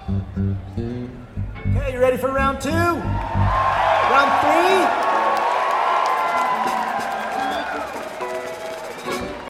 Okay, you ready for round two? Round three?